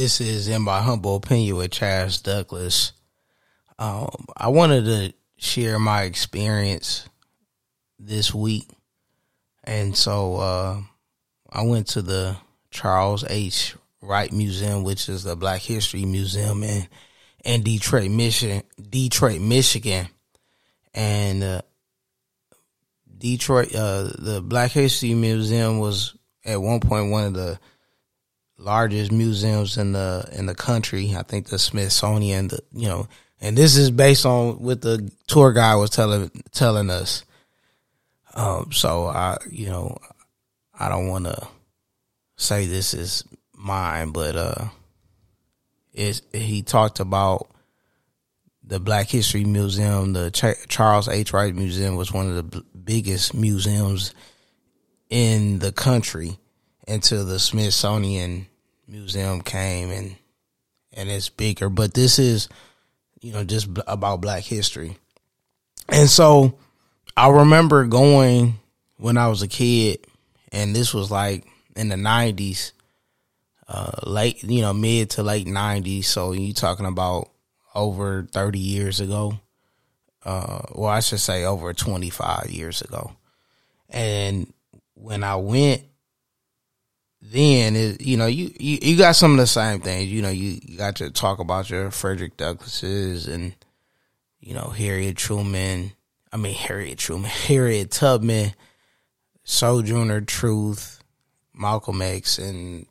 This is In My Humble Opinion with Chaz Douglas. I wanted to share my experience this week. And so I went to the Charles H. Wright Museum, which is the Black History Museum in Detroit, Michigan. And Detroit, the Black History Museum was at one point one of the largest museums in the country. I think the Smithsonian, and this is based on what the tour guide was telling us. So I don't want to say this is mine, but he talked about the Black History Museum. The Charles H. Wright Museum was one of the biggest museums in the country until the Smithsonian Museum came and it's bigger. But this is, just about Black history. And so I remember going when I was a kid, and this was like in the 90s, mid to late 90s. So you talking about over 30 years ago. Well, I should say over 25 years ago. And when I went, then you got some of the same things. You got to talk about your Frederick Douglasses and Harriet Tubman, Sojourner Truth, Malcolm X, and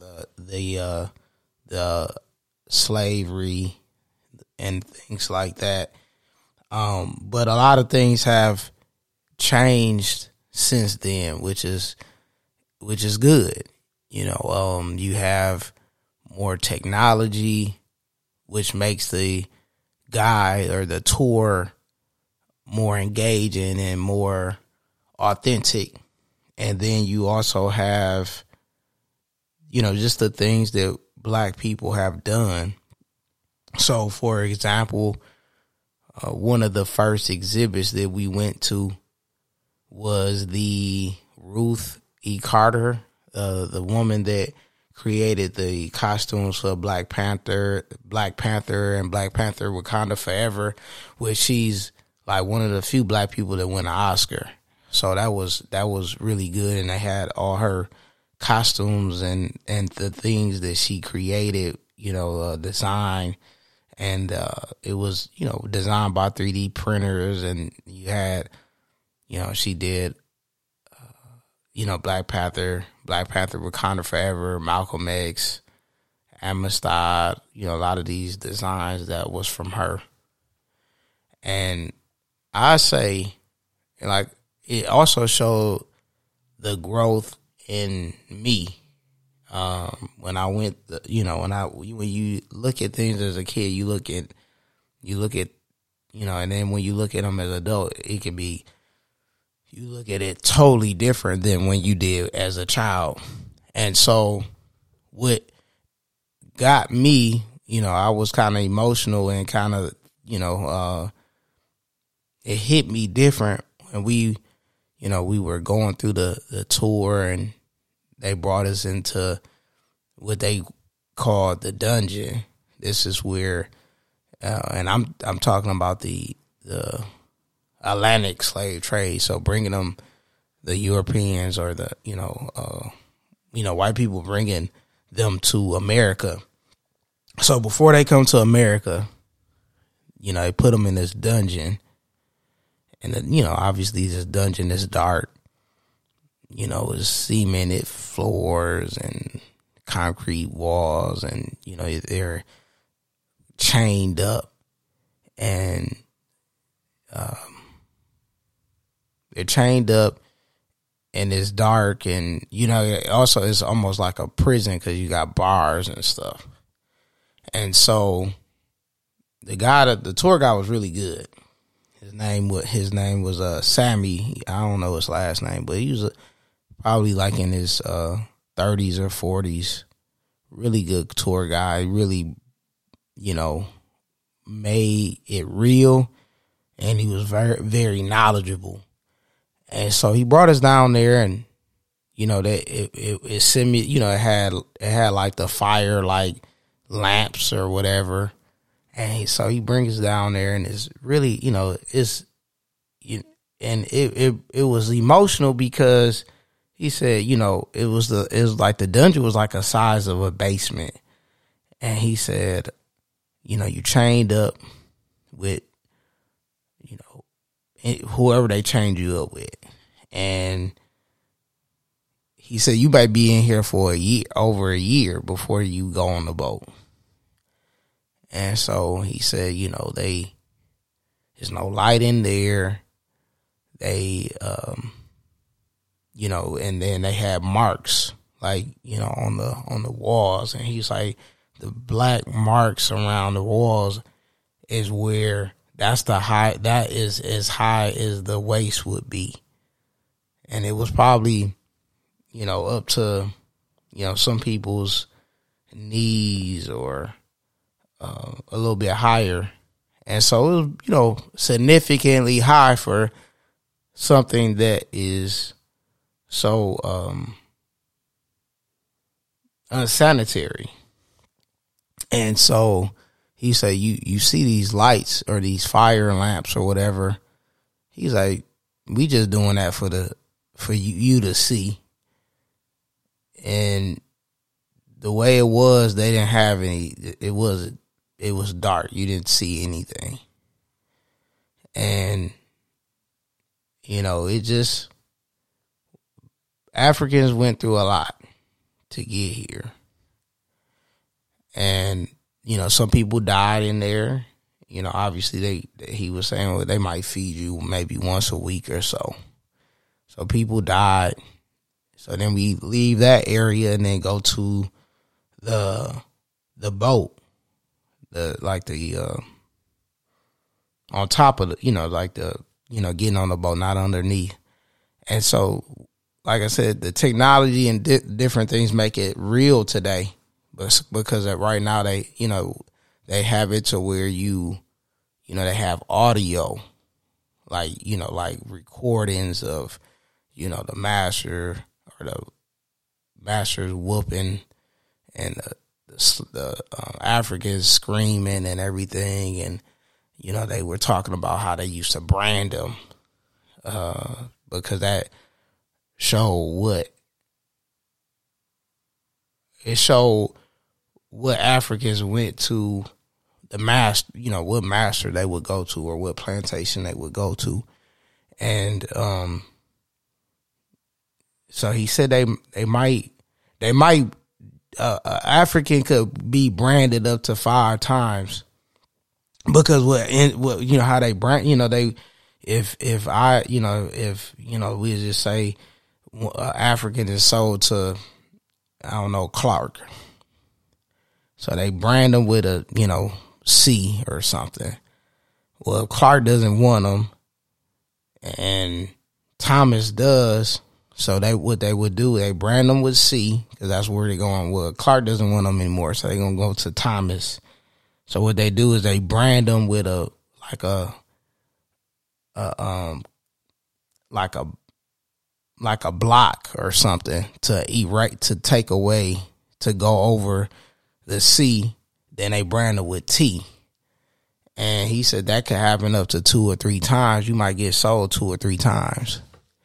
the slavery and things like that. But a lot of things have changed since then, which is good. You have more technology, which makes the guide or the tour more engaging and more authentic. And then you also have, just the things that Black people have done. So, for example, one of the first exhibits that we went to was the Ruth E. Carter, the woman that created the costumes for Black Panther and Black Panther Wakanda Forever, which she's like one of the few Black people that win an Oscar. So that was really good, and they had all her costumes and the things that she created, design, and it was designed by 3D printers, and you had she did Black Panther, Wakanda Forever, Malcolm X, Amistad, a lot of these designs that was from her. And I say, like, it also showed the growth in me. When I went, when you look at things as a kid, you look at, and then when you look at them as an adult, it can be, you look at it totally different than when you did as a child. And so what got me, I was kind of emotional and kind of, it hit me different when we were going through the tour, and they brought us into what they called the dungeon. This is where, and I'm talking about the Atlantic slave trade. So bringing them, the Europeans or the white people, bringing them to America. So before they come to America, they put them in this dungeon, and obviously this dungeon is dark. It's cemented floors and concrete walls, and they're chained up, and and it's dark, and also it's almost like a prison because you got bars and stuff. And so the tour guide was really good. His name was Sammy. I don't know his last name, but he was probably like in his 30s or 40s. Really good tour guide. Really, made it real, and he was very, very knowledgeable. And so he brought us down there, and that it sent me. It had like the fire, like lamps or whatever. And so he brings us down there, and it's really, and it was emotional because he said, it was like the dungeon was like a size of a basement. And he said, you chained up with, whoever they chained you up with. And he said, you might be in here for over a year before you go on the boat. And so he said, there's no light in there. They, and then they had marks like, on the walls. And he's like, the black marks around the walls is where that is as high as the waist would be. And it was probably, up to, some people's knees or a little bit higher. And so it was, significantly high for something that is so unsanitary. And so he said, you see these lights or these fire lamps or whatever. He's like, we just doing that for you to see. And the way it was, they didn't have any, it was dark. You didn't see anything. And, it just, Africans went through a lot to get here. And, some people died in there. Obviously he was saying, well, they might feed you maybe once a week or so. So people died. So then we leave that area and then go to the boat, on top of the, getting on the boat, not underneath. And so, like I said, the technology and different things make it real today. But because right now they have it to where they have audio, like recordings of, the master or the master's whooping and the Africans screaming and everything. And, they were talking about how they used to brand them, because that showed what Africans went to the master, what master they would go to or what plantation they would go to. And, so he said they might, African could be branded up to 5 times because how they brand, if we just say African is sold to, I don't know, Clark. So they brand them with a, C or something. Well, if Clark doesn't want them and Thomas does, so what they would do, they brand them with C because that's where they're going. Well, Clark doesn't want them anymore, so they're going to go to Thomas. So what they do is they brand them with a block or something to take away, to go over the C. Then they brand it with T. And he said that could happen up to 2 or 3 times. You might get sold 2 or 3 times.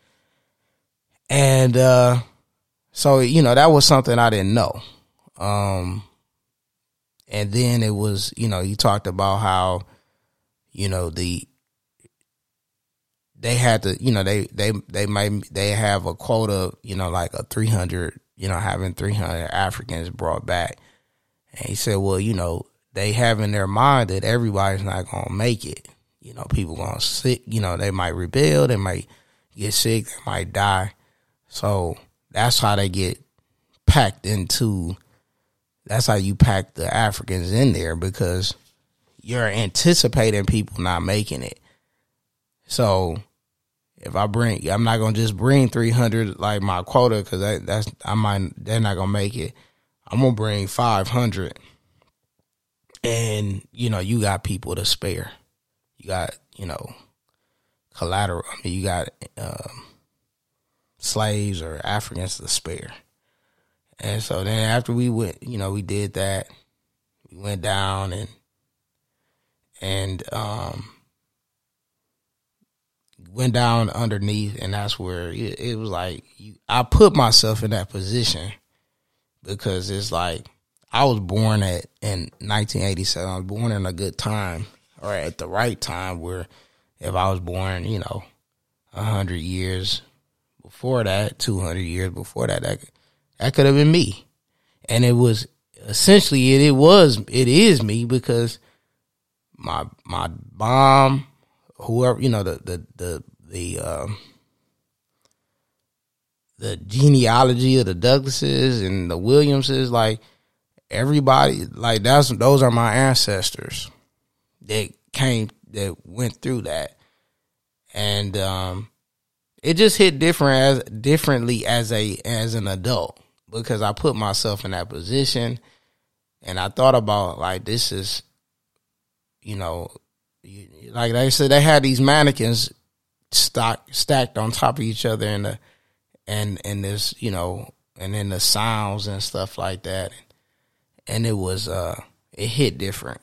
And so, that was something I didn't know. And then it was, he talked about how, they had to, they have a quota, like a 300, having 300 Africans brought back. And he said, well, they have in their mind that everybody's not going to make it. People going to sick, they might rebel, they might get sick, they might die. So that's how they get packed into, that's how you pack the Africans in there, because you're anticipating people not making it. So if I'm not going to just bring 300 like my quota, because they're not going to make it. I'm going to bring 500. And, you got people to spare. You got, collateral. I mean, you got slaves or Africans to spare. And so then after we went, we did that. we went down and went down underneath, and that's where it was like I put myself in that position because it's like I was born in 1987. I was born in a good time, or at the right time, where if I was born, 100 years before that, 200 years before that, that could have been me. And it was essentially it is me, because my mom, whoever, the genealogy of the Douglases and the Williamses, like everybody, like those are my ancestors that went through that. And it just hit differently as an adult, because I put myself in that position, and I thought about, like, this is, like they said, they had these mannequins stacked on top of each other, and this, and then the sounds and stuff like that, and it was it hit different.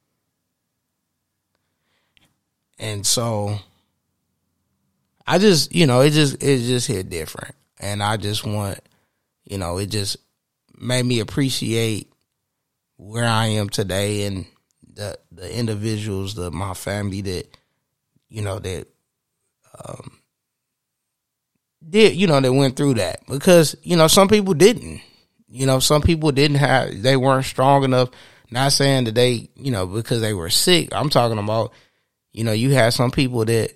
And so I just, it just hit different. And I just want, it just made me appreciate where I am today, and the individuals, my family that, that that went through that. Because, some people didn't. Some people they weren't strong enough. Not saying that they, because they were sick. I'm talking about, you had some people that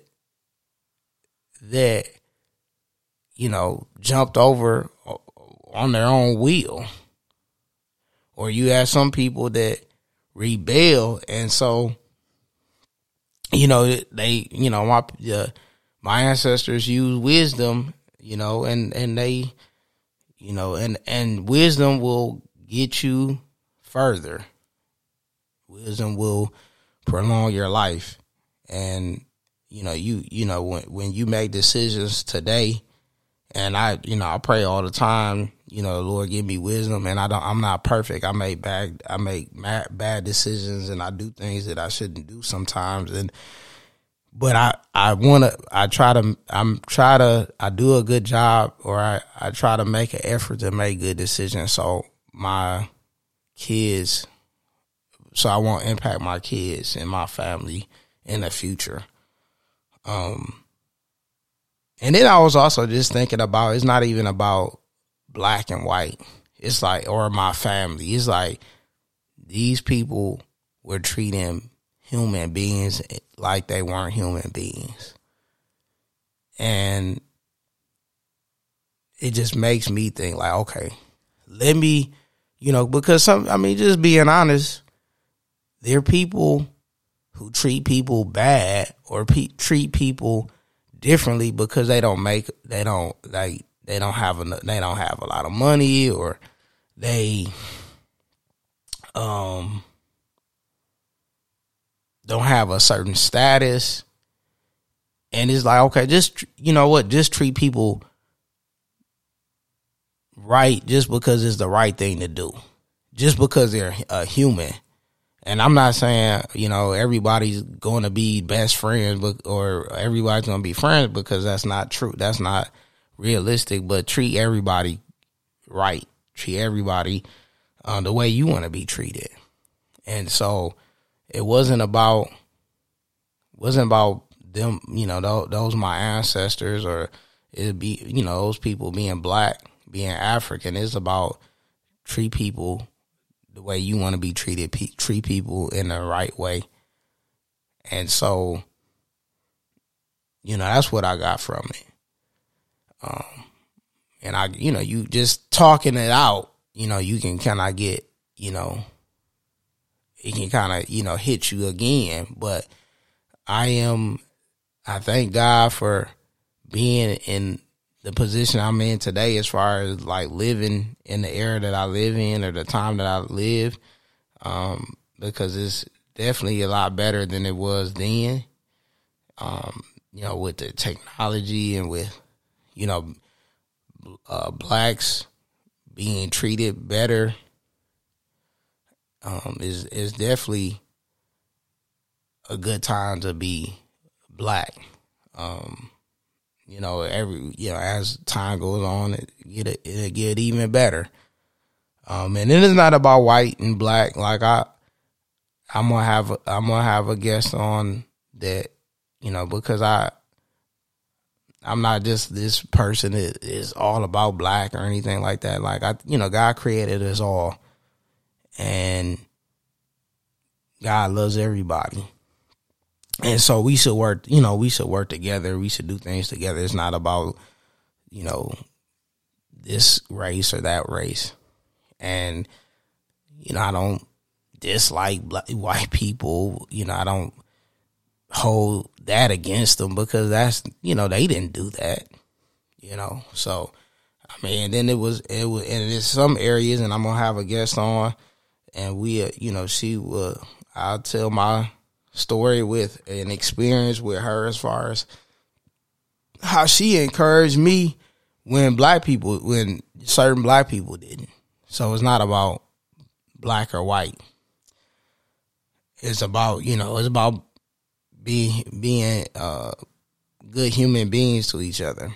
jumped over on their own wheel, or you had some people that rebel, and so they my ancestors used wisdom, and they and wisdom will get you further. Wisdom will prolong your life. And when you make decisions today, and I pray all the time, Lord, give me wisdom. And I'm not perfect. I make bad decisions, and I do things that I shouldn't do sometimes. But I do a good job, or I try to make an effort to make good decisions. So my kids, so I won't impact my kids and my family in the future. And then I was also just thinking about, it's not even about black and white. It's like, or my family. It's like these people were treating human beings like they weren't human beings. And it just makes me think, like, okay, let me, because just being honest, there are people who treat people bad, or treat people differently because they don't have a lot of money, or they don't have a certain status. And it's like, okay, just treat people right, just because it's the right thing to do, just because they're a human. And I'm not saying, everybody's going to be best friends, or everybody's going to be friends, because that's not true. That's not realistic. But treat everybody right. Treat everybody the way you want to be treated. And so it wasn't about them, those my ancestors, or it'd be, those people being black, being African. It's about treat people the way you want to be treated, treat people in the right way. And so, that's what I got from it. And you just talking it out, you can kind of get, it can kind of, hit you again. But I thank God for being in the position I'm in today, as far as like living in the era that I live in, or the time that I live, because it's definitely a lot better than it was then, with the technology, and with, blacks being treated better. is definitely a good time to be black. As time goes on, it'll get even better. And it is not about white and black. Like I'm gonna have a guest on that, because I'm not just this person that is all about black or anything like that. Like God created us all, and God loves everybody. And so we should work together. We should do things together. It's not about, this race or that race. And, I don't dislike white people. I don't hold that against them because that's, they didn't do that, So, and then it was, and there's some areas, and I'm going to have a guest on, and I'll tell my story with an experience with her as far as how she encouraged me when certain black people didn't. So it's not about black or white. It's about, being good human beings to each other.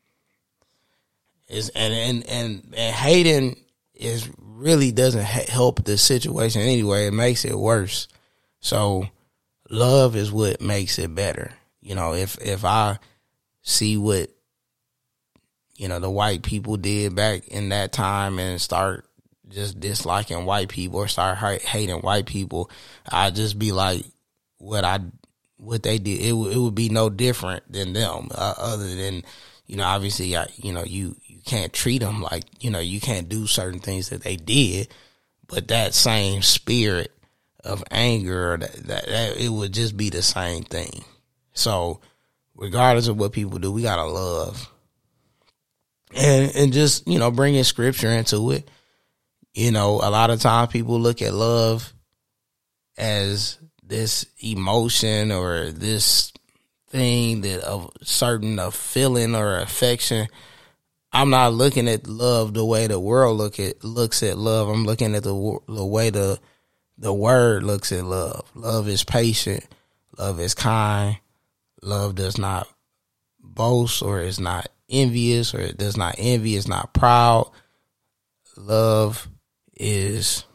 And hating really doesn't help the situation anyway. It makes it worse. So love is what makes it better. If I see what, the white people did back in that time and start just disliking white people or start hating white people, I'd just be like, what they did, it would be no different than them, other than, obviously, you can't treat them like, you can't do certain things that they did, but that same spirit of anger, that it would just be the same thing. So regardless of what people do, we gotta love, and just bringing scripture into it. A lot of times people look at love as this emotion or this thing that of certain a feeling or affection. I'm not looking at love the way the world looks at love. I'm looking at the way the word looks at love. Love is patient. Love is kind. Love does not boast or is not envious or it does not envy. It's not proud. Love is,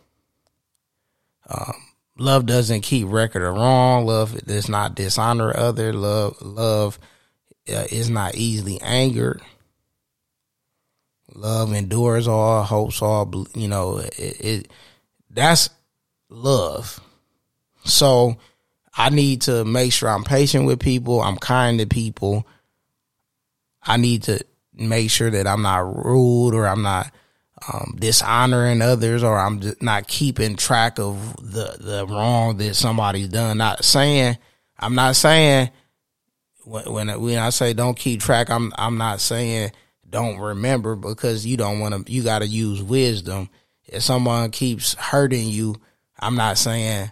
love doesn't keep record of wrong. Love does not dishonor other. Love is not easily angered. Love endures all, hopes all. That's love. So I need to make sure I'm patient with people. I'm kind to people. I need to make sure that I'm not rude or I'm not dishonoring others, or I'm just not keeping track of the wrong that somebody's done. I'm not saying when I say don't keep track, I'm not saying don't remember, because you don't want to. You got to use wisdom. If someone keeps hurting you, I'm not saying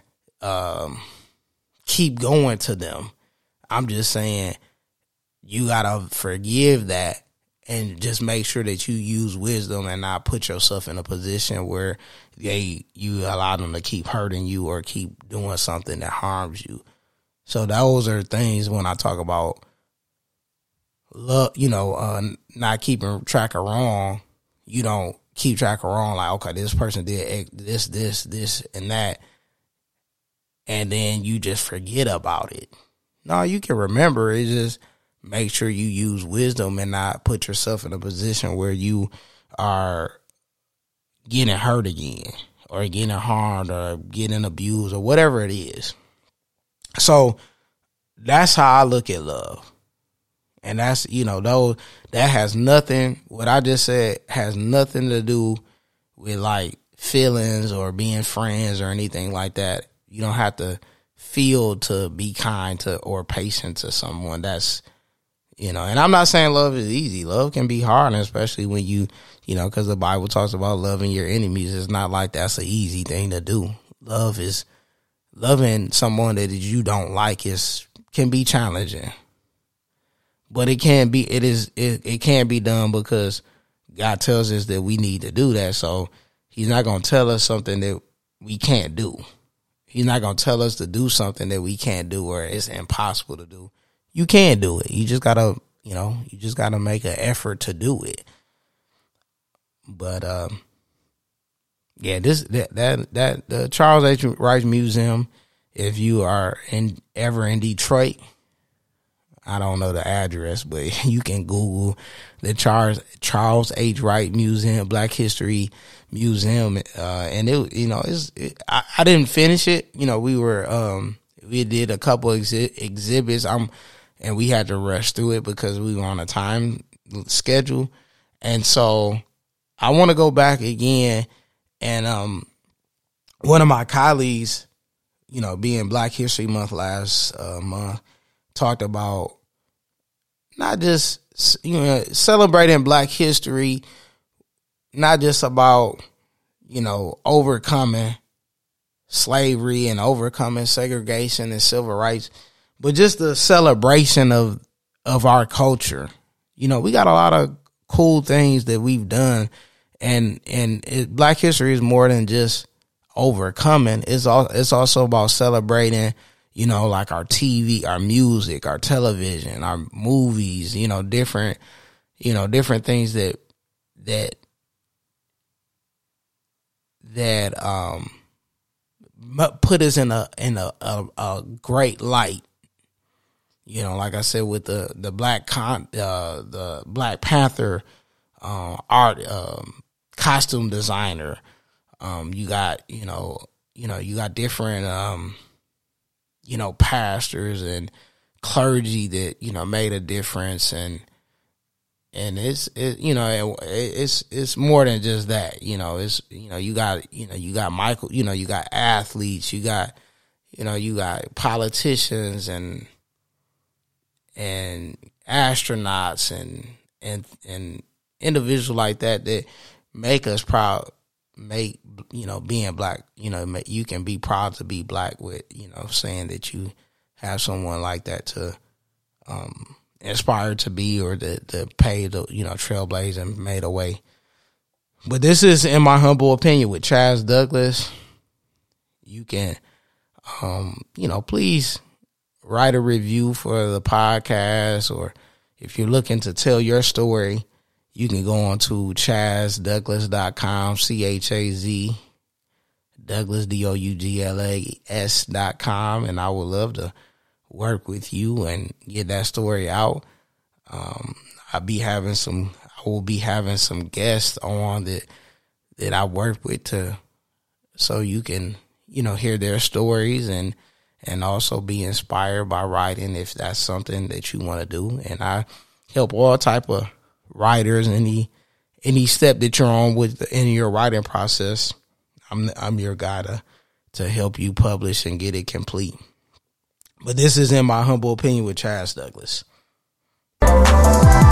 keep going to them. I'm just saying you got to forgive that and just make sure that you use wisdom and not put yourself in a position where you allow them to keep hurting you or keep doing something that harms you. So those are things when I talk about love, not keeping track of wrong. You don't keep track of wrong, like, okay, this person did this, and that, and then you just forget about it. No, you can remember it. Just make sure you use wisdom and not put yourself in a position where you are getting hurt again or getting harmed or getting abused or whatever it is. So that's how I look at love. And that's, though that has nothing, what I just said has nothing to do with like feelings or being friends or anything like that. You don't have to feel to be kind to or patient to someone. That's, and I'm not saying love is easy. Love can be hard, and especially when because the Bible talks about loving your enemies. It's not like that's an easy thing to do. Loving someone that you don't like can be challenging. But it can be done because God tells us that we need to do that. So he's not going to tell us something that we can't do. He's not going to tell us to do something that we can't do or it's impossible to do. You can do it. You just got to, make an effort to do it. But, the Charles H. Rice Museum, if you are ever in Detroit, I don't know the address, but you can Google the Charles H. Wright Museum, Black History Museum, and I didn't finish it. We did a couple exhibits. And we had to rush through it because we were on a time schedule, and so I want to go back again. And one of my colleagues, being Black History Month last month, talked about not just, celebrating Black history, not just about, overcoming slavery and overcoming segregation and civil rights, but just the celebration of our culture. We got a lot of cool things that we've done, and Black history is more than just overcoming. It's also about celebrating, like our TV, our music, our television, our movies, different things that put us in a great light. Like I said, with the Black Panther art costume designer, you got different pastors and clergy that made a difference, and it's more than just that. You got Michael, you got athletes, you got politicians and astronauts and individuals like that make us proud. Being Black, you can be proud to be Black with, saying that you have someone like that to inspire to be, or to pay the, trailblaze and made a way. But this is, in my humble opinion, with Chaz Douglas. You can, please write a review for the podcast, or if you're looking to tell your story, you can go on to ChazDouglas.com, CHAZ, Douglas, DOUGLAS.com, and I would love to work with you and get that story out. I will be having some guests on that I work with so you can, hear their stories and also be inspired by writing, if that's something that you want to do. And I help all type of writers, any step that you're on in your writing process. I'm your guy to help you publish and get it complete. But this is, in my humble opinion, with Chaz Douglas.